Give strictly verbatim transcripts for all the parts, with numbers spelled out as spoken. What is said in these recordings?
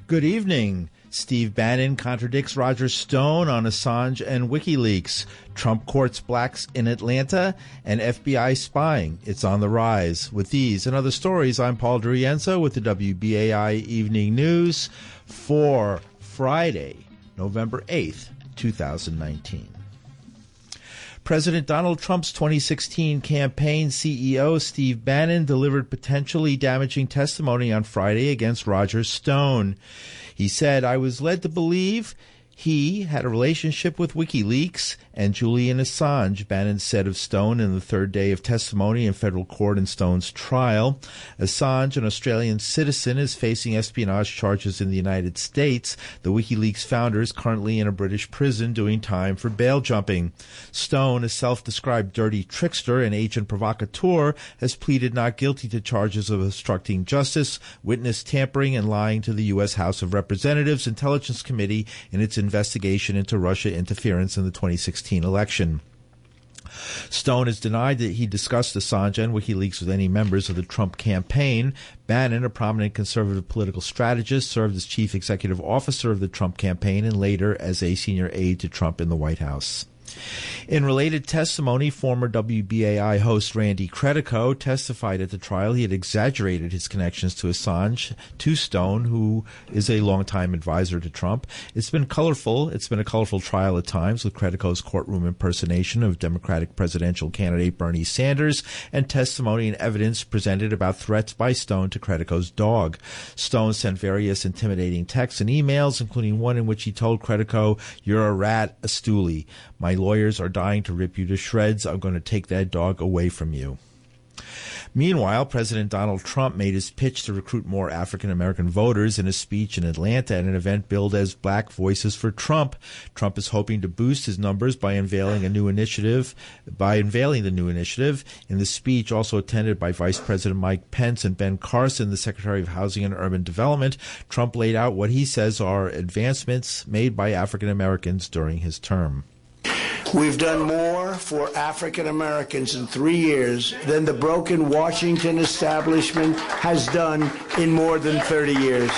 Good evening. Steve Bannon contradicts Roger Stone on Assange and WikiLeaks. Trump courts blacks in Atlanta, and F B I spying. It's on the rise. With these and other stories, I'm Paul DeRienzo with the W B A I Evening News for Friday, November eighth, twenty nineteen. President Donald Trump's twenty sixteen campaign C E O, Steve Bannon, delivered potentially damaging testimony on Friday against Roger Stone. He said, "I was led to believe he had a relationship with WikiLeaks and Julian Assange," Bannon said of Stone in the third day of testimony in federal court in Stone's trial. Assange, an Australian citizen, is facing espionage charges in the United States. The WikiLeaks founder is currently in a British prison doing time for bail jumping. Stone, a self-described dirty trickster and agent provocateur, has pleaded not guilty to charges of obstructing justice, witness tampering, and lying to the U S House of Representatives Intelligence Committee in its investigation into Russia interference in the twenty sixteen election. Stone has denied that he discussed Assange and WikiLeaks with any members of the Trump campaign. Bannon, a prominent conservative political strategist, served as chief executive officer of the Trump campaign and later as a senior aide to Trump in the White House. In related testimony, former W B A I host Randy Credico testified at the trial he had exaggerated his connections to Assange, to Stone, who is a longtime advisor to Trump. It's been colorful. It's been a colorful trial at times, with Credico's courtroom impersonation of Democratic presidential candidate Bernie Sanders and testimony and evidence presented about threats by Stone to Credico's dog. Stone sent various intimidating texts and emails, including one in which he told Credico, "You're a rat, a stoolie. My lawyers are dying to rip you to shreds. I'm going to take that dog away from you." Meanwhile, President Donald Trump made his pitch to recruit more African-American voters in a speech in Atlanta at an event billed as Black Voices for Trump. Trump is hoping to boost his numbers by unveiling a new initiative, by unveiling the new initiative. In the speech, also attended by Vice President Mike Pence and Ben Carson, the Secretary of Housing and Urban Development, Trump laid out what he says are advancements made by African-Americans during his term. We've done more for African Americans in three years than the broken Washington establishment has done in more than thirty years.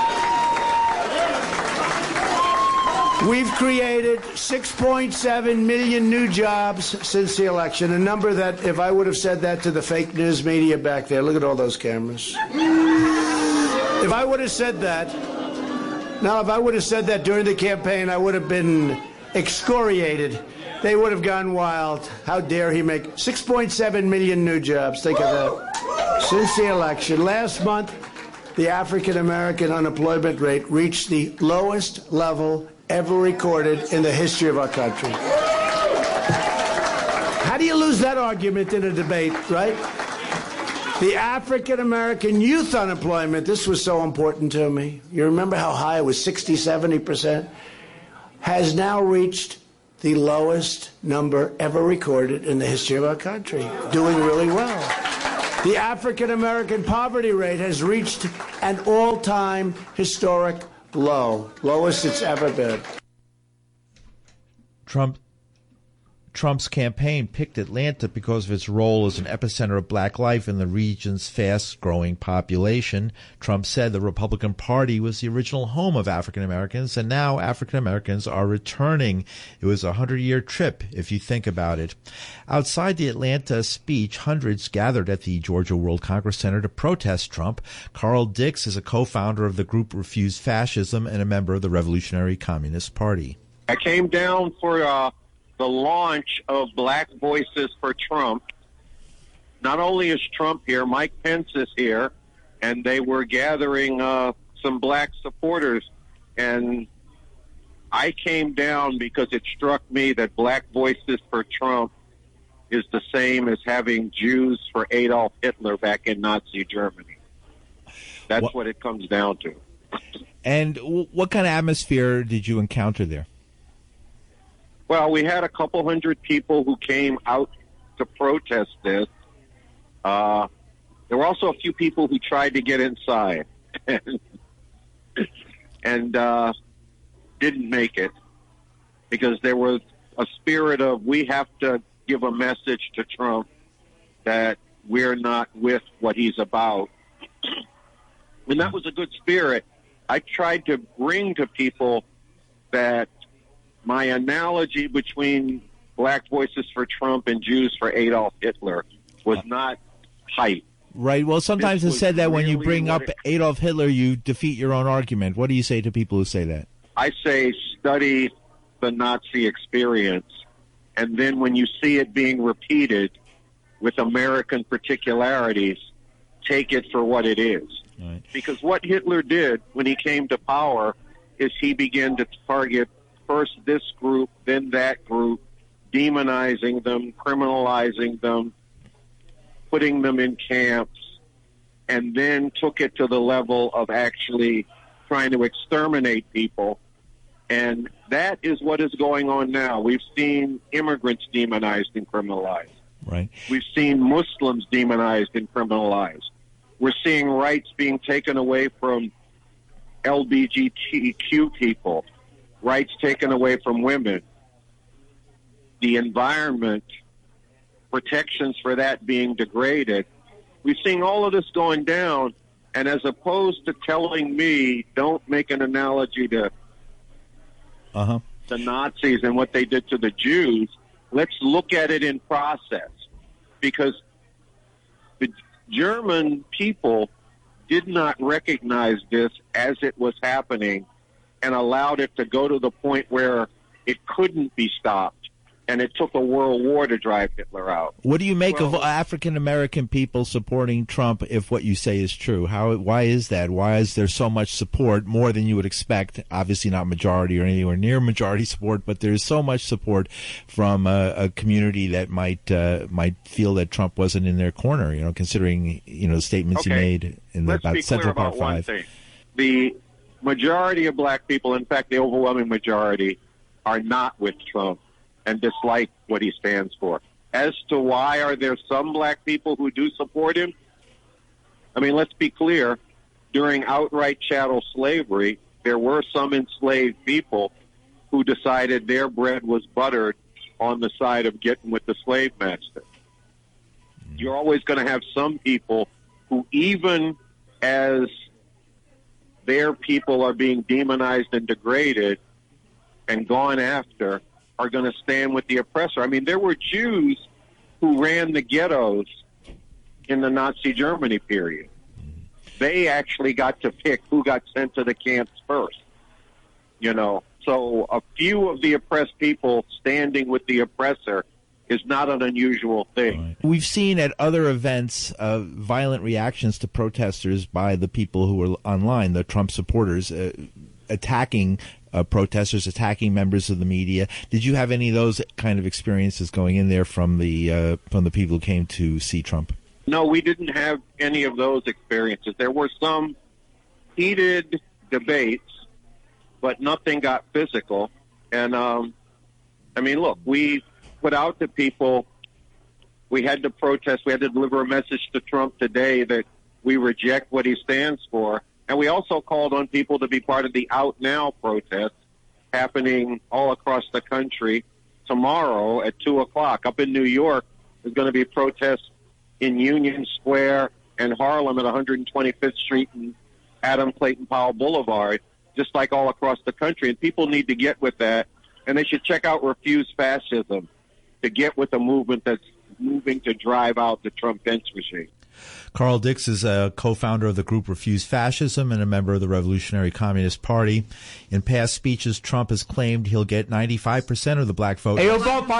We've created six point seven million new jobs since the election, a number that, if I would have said that to the fake news media back there, look at all those cameras. If I would have said that, now if I would have said that during the campaign, I would have been excoriated. They would have gone wild. How dare he make six point seven million new jobs. Think of that. Since the election. Last month, the African-American unemployment rate reached the lowest level ever recorded in the history of our country. How do you lose that argument in a debate, right? The African-American youth unemployment, this was so important to me. You remember how high it was, sixty, seventy percent? Has now reached the lowest number ever recorded in the history of our country, doing really well. The African-American poverty rate has reached an all-time historic low, lowest it's ever been. Trump Trump's campaign picked Atlanta because of its role as an epicenter of black life in the region's fast-growing population. Trump said the Republican Party was the original home of African Americans, and now African Americans are returning. It was a hundred-year trip, if you think about it. Outside the Atlanta speech, hundreds gathered at the Georgia World Congress Center to protest Trump. Carl Dix is a co-founder of the group Refuse Fascism and a member of the Revolutionary Communist Party. I came down for uh the launch of Black Voices for Trump. Not only is Trump here, Mike Pence is here, and they were gathering uh, some black supporters. And I came down because it struck me that Black Voices for Trump is the same as having Jews for Adolf Hitler back in Nazi Germany. That's what, what it comes down to. And what kind of atmosphere did you encounter there? Well, we had a couple hundred people who came out to protest this. Uh, there were also a few people who tried to get inside and, and uh, didn't make it because there was a spirit of we have to give a message to Trump that we're not with what he's about. And that was a good spirit. I tried to bring to people that my analogy between Black Voices for Trump and Jews for Adolf Hitler was not hype. Right. Well, sometimes This it's said that was when you really bring what up it- Adolf Hitler, you defeat your own argument. What do you say to people who say that? I say study the Nazi experience, and then when you see it being repeated with American particularities, take it for what it is. Right. Because what Hitler did when he came to power is he began to target first this group, then that group, demonizing them, criminalizing them, putting them in camps, and then took it to the level of actually trying to exterminate people. And that is what is going on now. We've seen immigrants demonized and criminalized. Right. We've seen Muslims demonized and criminalized. We're seeing rights being taken away from L G B T Q people, rights taken away from women, the environment, protections for that being degraded. We're seeing all of this going down, and as opposed to telling me, don't make an analogy to Uh-huh. the Nazis and what they did to the Jews, let's look at it in process. Because the German people did not recognize this as it was happening and allowed it to go to the point where it couldn't be stopped. And it took a world war to drive Hitler out. What do you make Well, of African American people supporting Trump if what you say is true? How? Why is that? Why is there so much support, more than you would expect? Obviously not majority or anywhere near majority support, but there's so much support from a, a community that might uh, might feel that Trump wasn't in their corner, you know, considering, you know, the statements Okay. he made in the, Let's about be clear Central about Park one Five. thing. The majority of black people, in fact, the overwhelming majority, are not with Trump and dislike what he stands for. As to why are there some black people who do support him? I mean, let's be clear. During outright chattel slavery, there were some enslaved people who decided their bread was buttered on the side of getting with the slave master. You're always going to have some people who, even as their people are being demonized and degraded and gone after, are going to stand with the oppressor. I mean, there were Jews who ran the ghettos in the Nazi Germany period. They actually got to pick who got sent to the camps first, you know. So a few of the oppressed people standing with the oppressor is not an unusual thing. Right. We've seen at other events uh, violent reactions to protesters by the people who were online, the Trump supporters, uh, attacking Uh, protesters, attacking members of the media. Did you have any of those kind of experiences going in there from the uh, from the people who came to see Trump? No, we didn't have any of those experiences. There were some heated debates, but nothing got physical. And, um, I mean, look, we put out to people, we had to protest, we had to deliver a message to Trump today that we reject what he stands for. And we also called on people to be part of the Out Now protest happening all across the country tomorrow at two o'clock. Up in New York, there's going to be protests in Union Square and Harlem at one twenty-fifth Street and Adam Clayton Powell Boulevard, just like all across the country. And people need to get with that. And they should check out Refuse Fascism to get with the movement that's moving to drive out the Trump-Pence regime. Carl Dix is a co-founder of the group Refuse Fascism and a member of the Revolutionary Communist Party. In past speeches, Trump has claimed he'll get ninety-five percent of the black vote. He'll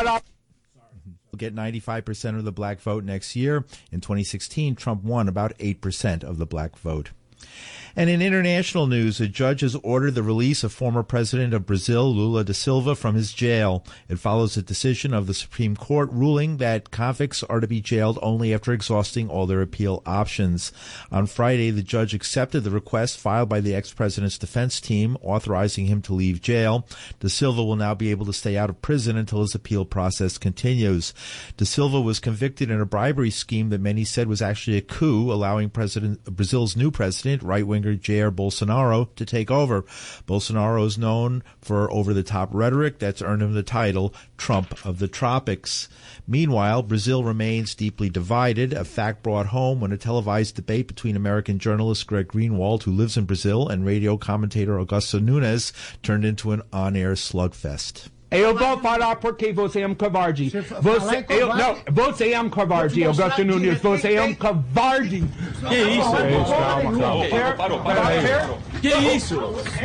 get ninety-five percent of the black vote next year. In twenty sixteen, Trump won about eight percent of the black vote. And in international news, a judge has ordered the release of former president of Brazil, Lula da Silva, from his jail. It follows a decision of the Supreme Court ruling that convicts are to be jailed only after exhausting all their appeal options. On Friday, the judge accepted the request filed by the ex-president's defense team, authorizing him to leave jail. Da Silva will now be able to stay out of prison until his appeal process continues. Da Silva was convicted in a bribery scheme that many said was actually a coup, allowing President Brazil's new president, right-wing right-winger Jair Bolsonaro to take over. Bolsonaro is known for over-the-top rhetoric that's earned him the title Trump of the Tropics. Meanwhile, Brazil remains deeply divided, a fact brought home when a televised debate between American journalist Greg Greenwald, who lives in Brazil, and radio commentator Augusto Nunes turned into an on-air slugfest. Eu vou falar porque você é um covarde. Você, eu, não, você é um covarde, Augusto Nunes. Você é um covarde. Que isso? Calma, calma. Parou, parou. Que isso?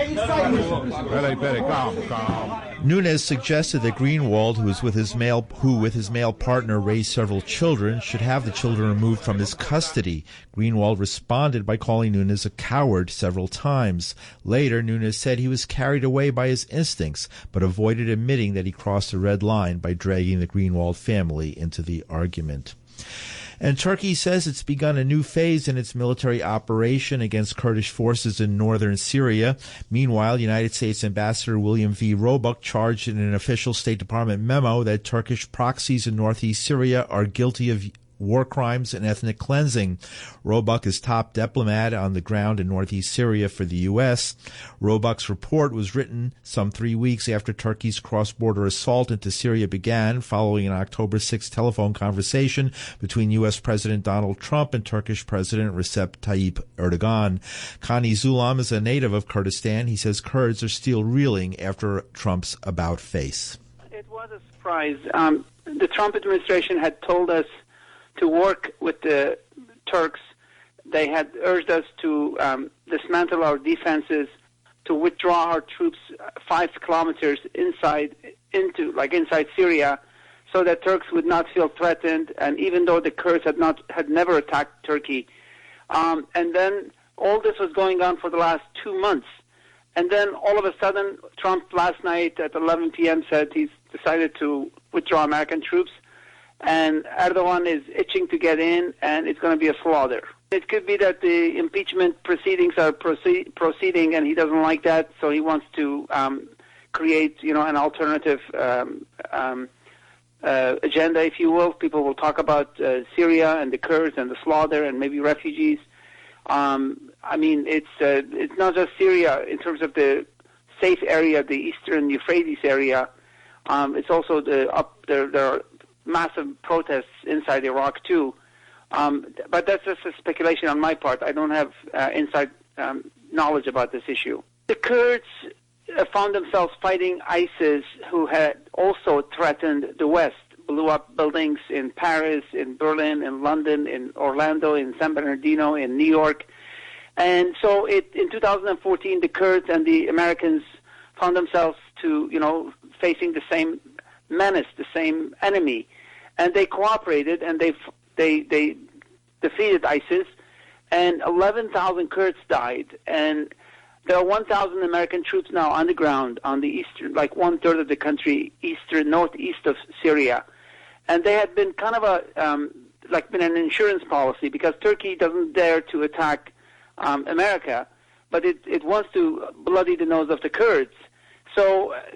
Peraí, peraí, calma, calma. Nunes suggested that Greenwald, who is with his male, who with his male partner raised several children, should have the children removed from his custody. Greenwald responded by calling Nunes a coward several times. Later, Nunes said he was carried away by his instincts, but avoided admitting that he crossed a red line by dragging the Greenwald family into the argument. And Turkey says it's begun a new phase in its military operation against Kurdish forces in northern Syria. Meanwhile, United States Ambassador William V. Roebuck charged in an official State Department memo that Turkish proxies in northeast Syria are guilty of war crimes and ethnic cleansing. Roebuck is top diplomat on the ground in northeast Syria for the U S. Roebuck's report was written some three weeks after Turkey's cross-border assault into Syria began, following an October sixth telephone conversation between U S. President Donald Trump and Turkish President Recep Tayyip Erdogan. Kani Zulam is a native of Kurdistan. He says Kurds are still reeling after Trump's about-face. It was a surprise. Um, the Trump administration had told us to work with the Turks. They had urged us to um, dismantle our defenses, to withdraw our troops five kilometers inside, into like inside Syria, so that Turks would not feel threatened. And even though the Kurds had not had never attacked Turkey, um, and then all this was going on for the last two months, and then all of a sudden, Trump last night at eleven p.m. said he's decided to withdraw American troops. And Erdogan is itching to get in, and it's going to be a slaughter. It could be that the impeachment proceedings are proceed, proceeding, and he doesn't like that, so he wants to um, create, you know, an alternative um, um, uh, agenda, if you will. People will talk about uh, Syria and the Kurds and the slaughter and maybe refugees. Um, I mean, it's uh, it's not just Syria in terms of the safe area, the eastern Euphrates area. Um, it's also the up there. There are massive protests inside Iraq too, um, but that's just a speculation on my part. I don't have uh, inside um, knowledge about this issue. The Kurds uh, found themselves fighting ISIS, who had also threatened the West, blew up buildings in Paris, in Berlin, in London, in Orlando, in San Bernardino, in New York. And so it, in two thousand fourteen, the Kurds and the Americans found themselves to, you know, facing the same menace, the same enemy, and they cooperated, and they they they defeated ISIS, and eleven thousand Kurds died, and there are one thousand American troops now on the ground on the eastern, like one third of the country, eastern northeast of Syria, and they had been kind of a um, like been an insurance policy because Turkey doesn't dare to attack um, America, but it it wants to bloody the nose of the Kurds. So, uh,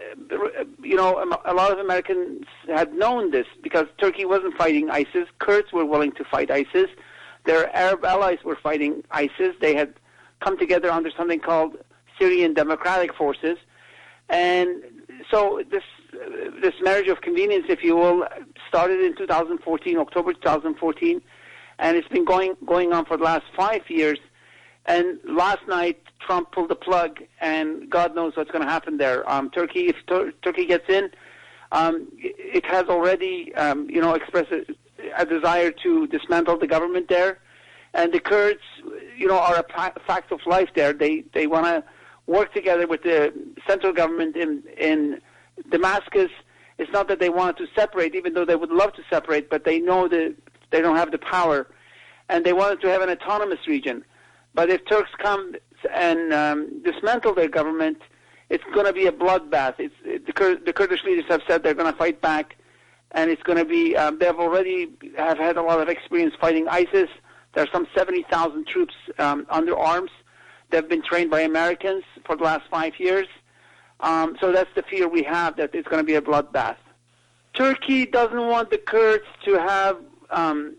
you know, a lot of Americans had known this because Turkey wasn't fighting ISIS. Kurds were willing to fight ISIS. Their Arab allies were fighting ISIS. They had come together under something called Syrian Democratic Forces. And so this uh, this marriage of convenience, if you will, started in two thousand fourteen, October two thousand fourteen, and it's been going going on for the last five years. And last night, Trump pulled the plug, and God knows what's going to happen there. Um, Turkey, if Tur- Turkey gets in, um, it has already, um, you know, expressed a, a desire to dismantle the government there. And the Kurds, you know, are a pa- fact of life there. They they want to work together with the central government in in Damascus. It's not that they want to separate, even though they would love to separate, but they know that they don't have the power, and they wanted to have an autonomous region. But if Turks come and um, dismantle their government, it's going to be a bloodbath. It's, it, the, Kur- the Kurdish leaders have said they're going to fight back, and it's going to be. Um, they've already have had a lot of experience fighting ISIS. There are some seventy thousand troops um, under arms. They've been trained by Americans for the last five years. Um, so that's the fear we have, that it's going to be a bloodbath. Turkey doesn't want the Kurds to have. Um,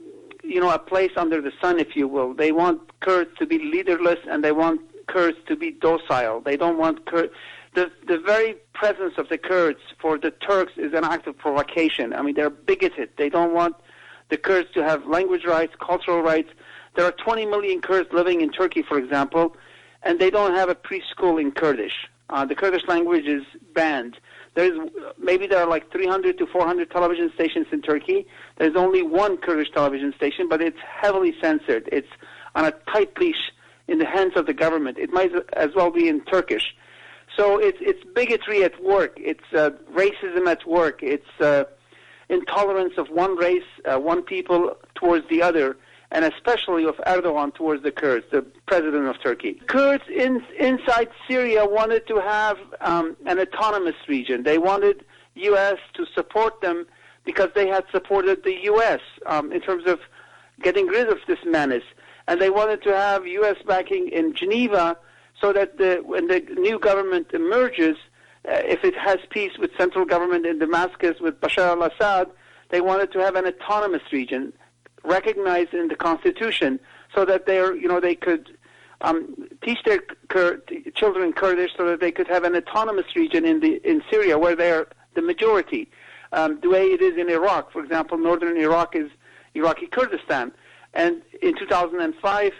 you know, a place under the sun, if you will. They want Kurds to be leaderless, and they want Kurds to be docile. They don't want Kurds. The, the very presence of the Kurds for the Turks is an act of provocation. I mean, they're bigoted. They don't want the Kurds to have language rights, cultural rights. There are twenty million Kurds living in Turkey, for example, and they don't have a preschool in Kurdish. Uh, the Kurdish language is banned. There's maybe there are like three hundred to four hundred television stations in Turkey. There's only one Kurdish television station, but it's heavily censored. It's on a tight leash in the hands of the government. It might as well be in Turkish. So it's it's bigotry at work. It's uh, racism at work. It's uh, intolerance of one race, uh, one people towards the other, and especially of Erdogan towards the Kurds, the president of Turkey. Kurds in, inside Syria wanted to have um, an autonomous region. They wanted U S to support them because they had supported the U S um, in terms of getting rid of this menace. And they wanted to have U S backing in Geneva so that the, when the new government emerges, uh, if it has peace with central government in Damascus with Bashar al-Assad, they wanted to have an autonomous region recognized in the constitution, so that they're, you know, they could um, teach their Kur- children Kurdish, so that they could have an autonomous region in the in Syria where they are the majority, um, the way it is in Iraq. For example, northern Iraq is Iraqi Kurdistan, and in two thousand five,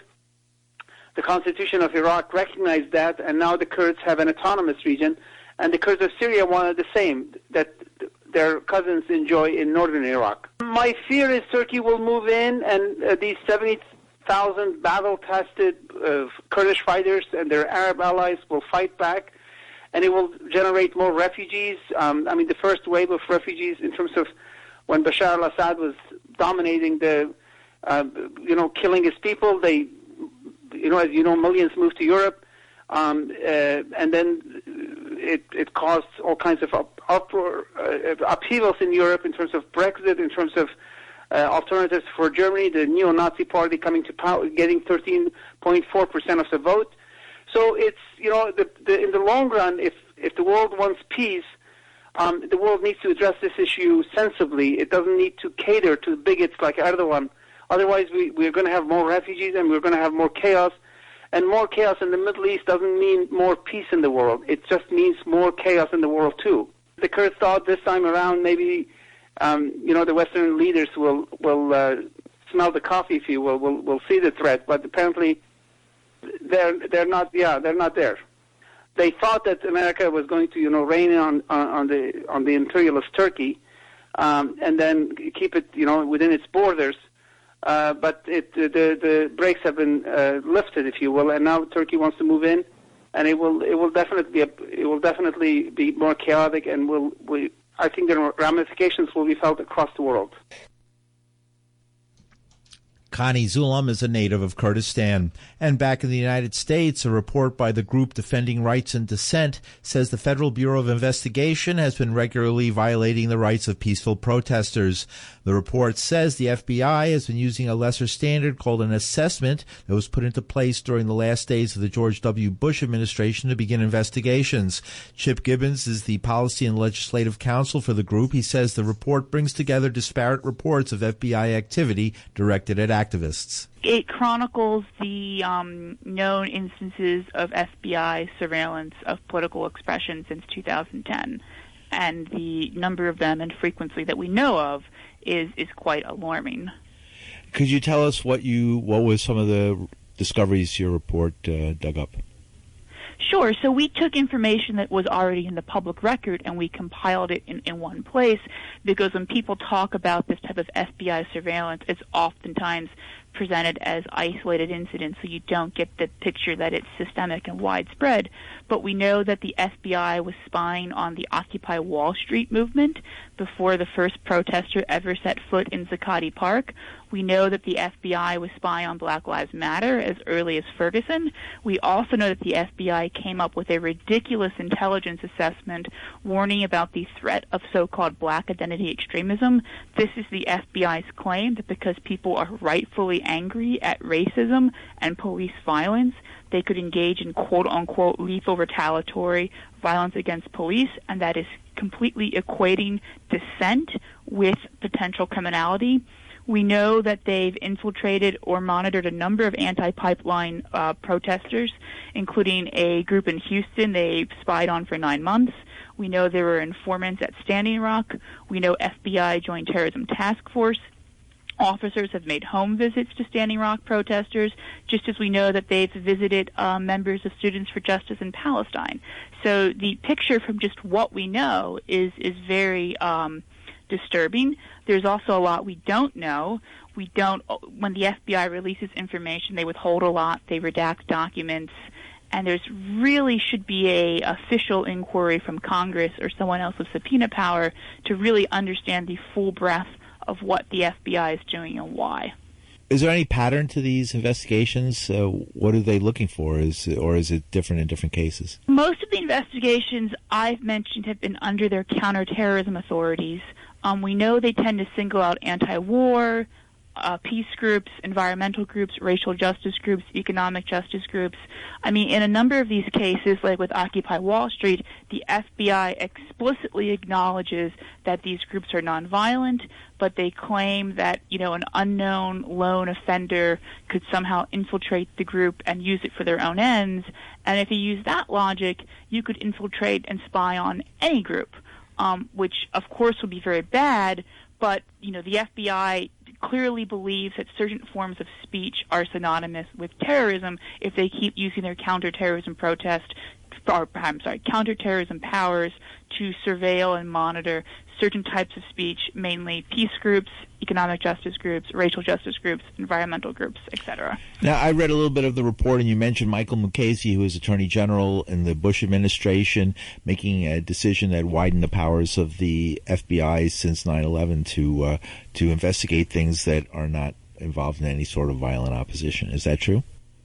the constitution of Iraq recognized that, and now the Kurds have an autonomous region, and the Kurds of Syria wanted the same, that their cousins enjoy in northern Iraq. My fear is Turkey will move in, and uh, these seventy thousand battle-tested uh, Kurdish fighters and their Arab allies will fight back, and it will generate more refugees. Um, I mean, the first wave of refugees in terms of when Bashar al-Assad was dominating the, uh, you know, killing his people, they, you know, as you know, millions moved to Europe, um, uh, and then It, it caused all kinds of up, uproar, uh, upheavals in Europe in terms of Brexit, in terms of uh, alternatives for Germany, the neo-Nazi party coming to power, getting thirteen point four percent of the vote. So it's, you know, the, the, in the long run, if, if the world wants peace, um, the world needs to address this issue sensibly. It doesn't need to cater to bigots like Erdogan. Otherwise, we, we're going to have more refugees and we're going to have more chaos. And more chaos in the Middle East doesn't mean more peace in the world. It just means more chaos in the world, too. The Kurds thought this time around maybe, um, you know, the Western leaders will will uh, smell the coffee, if you will, will will see the threat. But apparently, they're they're not. Yeah, they're not there. They thought that America was going to, you know, rain on on, on the on the imperialist Turkey, um, and then keep it, you know, within its borders. Uh, but it, the the brakes have been uh, lifted, if you will, and now Turkey wants to move in, and it will it will definitely be a, it will definitely be more chaotic, and will we I think the ramifications will be felt across the world. Connie Zulam is a native of Kurdistan. And back in the United States, a report by the group Defending Rights and Dissent says the Federal Bureau of Investigation has been regularly violating the rights of peaceful protesters. The report says the F B I has been using a lesser standard called an assessment that was put into place during the last days of the George W. Bush administration to begin investigations. Chip Gibbons is the Policy and Legislative Counsel for the group. He says the report brings together disparate reports of F B I activity directed at activists. It chronicles the um, known instances of F B I surveillance of political expression since two thousand ten, and the number of them and frequency that we know of is is quite alarming. Could you tell us what you what was some of the discoveries your report uh, dug up? Sure. So we took information that was already in the public record and we compiled it in, in one place, because when people talk about this type of F B I surveillance, it's oftentimes presented as isolated incidents, so you don't get the picture that it's systemic and widespread. But we know that the F B I was spying on the Occupy Wall Street movement before the first protester ever set foot in Zuccotti Park. We know that the F B I was spying on Black Lives Matter as early as Ferguson. We also know that the F B I came up with a ridiculous intelligence assessment warning about the threat of so-called black identity extremism. This is the F B I's claim that because people are rightfully angry at racism and police violence, they could engage in quote-unquote lethal retaliatory violence against police, and that is completely equating dissent with potential criminality. We know that they've infiltrated or monitored a number of anti-pipeline uh, protesters, including a group in Houston they spied on for nine months. We know there were informants at Standing Rock. We know F B I Joint Terrorism Task Force officers have made home visits to Standing Rock protesters, just as we know that they've visited uh, members of Students for Justice in Palestine. So the picture from just what we know is, is very um, disturbing. There's also a lot we don't know. We don't, when the F B I releases information, they withhold a lot, they redact documents, and there's really should be a official inquiry from Congress or someone else with subpoena power to really understand the full breadth of what the F B I is doing and why. Is there any pattern to these investigations? Uh, what are they looking for, is or is it different in different cases? Most of the investigations I've mentioned have been under their counterterrorism authorities. Um, we know they tend to single out anti-war, uh, peace groups, environmental groups, racial justice groups, economic justice groups. I mean, in a number of these cases, like with Occupy Wall Street, the F B I explicitly acknowledges that these groups are nonviolent, but they claim that, you know, an unknown lone offender could somehow infiltrate the group and use it for their own ends. And if you use that logic, you could infiltrate and spy on any group, um, which, of course, would be very bad. But, you know, the F B I clearly believes that certain forms of speech are synonymous with terrorism if they keep using their counterterrorism protest, or I'm sorry, counterterrorism powers to surveil and monitor certain types of speech, mainly peace groups, economic justice groups, racial justice groups, environmental groups, et cetera. Now, I read a little bit of the report, and you mentioned Michael Mukasey, who is Attorney General in the Bush administration, making a decision that widened the powers of the F B I since nine eleven to uh, to investigate things that are not involved in any sort of violent opposition. Is that true?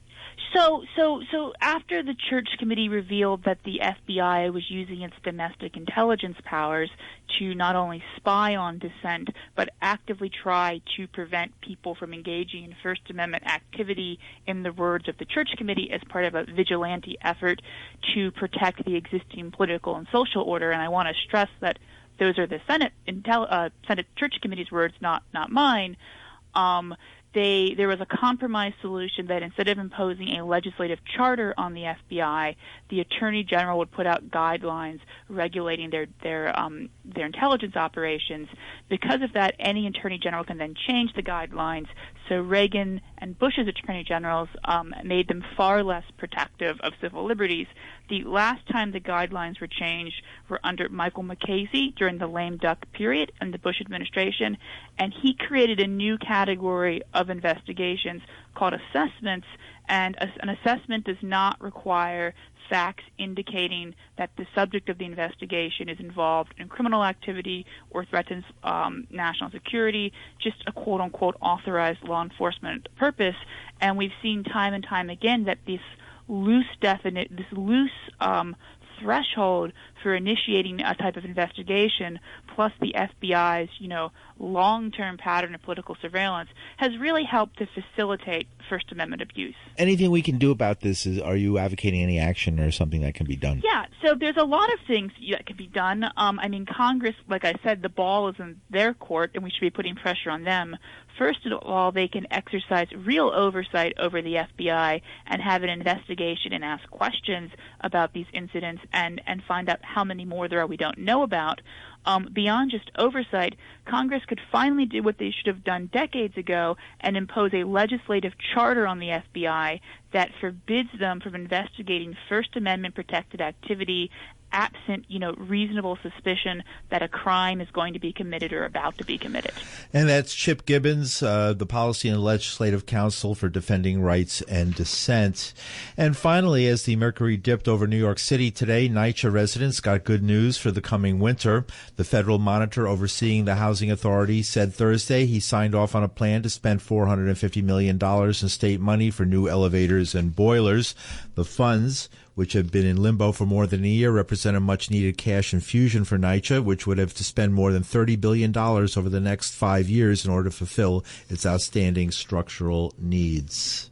So, so, so after the Church Committee revealed that the F B I was using its domestic intelligence powers to not only spy on dissent, but actively try to prevent people from engaging in First Amendment activity, in the words of the Church Committee, as part of a vigilante effort to protect the existing political and social order. And I want to stress that those are the Senate, Intel, uh, Senate Church Committee's words, not not mine. Um, They, there was a compromise solution that instead of imposing a legislative charter on the F B I, the Attorney General would put out guidelines regulating their their um, their intelligence operations. Because of that, any Attorney General can then change the guidelines. So Reagan and Bush's Attorney Generals um, made them far less protective of civil liberties. The last time the guidelines were changed were under Michael Mukasey during the lame duck period in the Bush administration, and he created a new category of investigations called assessments, and an assessment does not require facts indicating that the subject of the investigation is involved in criminal activity or threatens um, national security, just a quote-unquote authorized law enforcement purpose. And we've seen time and time again that this loose definite, this loose um, threshold for initiating a type of investigation, plus the F B I's, you know, long-term pattern of political surveillance, has really helped to facilitate First Amendment abuse. Anything we can do about this? Is are you advocating any action or something that can be done? Yeah, so there's a lot of things that can be done. Um, I mean, Congress, like I said, the ball is in their court, and we should be putting pressure on them. First of all, they can exercise real oversight over the F B I and have an investigation and ask questions about these incidents and, and find out how many more there are we don't know about. Um, beyond just oversight, Congress could finally do what they should have done decades ago and impose a legislative charter on the F B I that forbids them from investigating First Amendment protected activity absent, you know, reasonable suspicion that a crime is going to be committed or about to be committed. And that's Chip Gibbons, uh, the Policy and Legislative Counsel for Defending Rights and Dissent. And finally, as the mercury dipped over New York City today, NYCHA residents got good news for the coming winter. The federal monitor overseeing the Housing Authority said Thursday he signed off on a plan to spend four hundred fifty million dollars in state money for new elevators and boilers. The funds, which have been in limbo for more than a year, represent a much-needed cash infusion for NYCHA, which would have to spend more than thirty billion dollars over the next five years in order to fulfill its outstanding structural needs.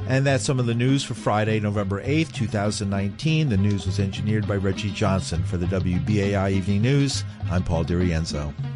And that's some of the news for Friday, November eighth, twenty nineteen. The news was engineered by Reggie Johnson. For the W B A I Evening News, I'm Paul DiRienzo.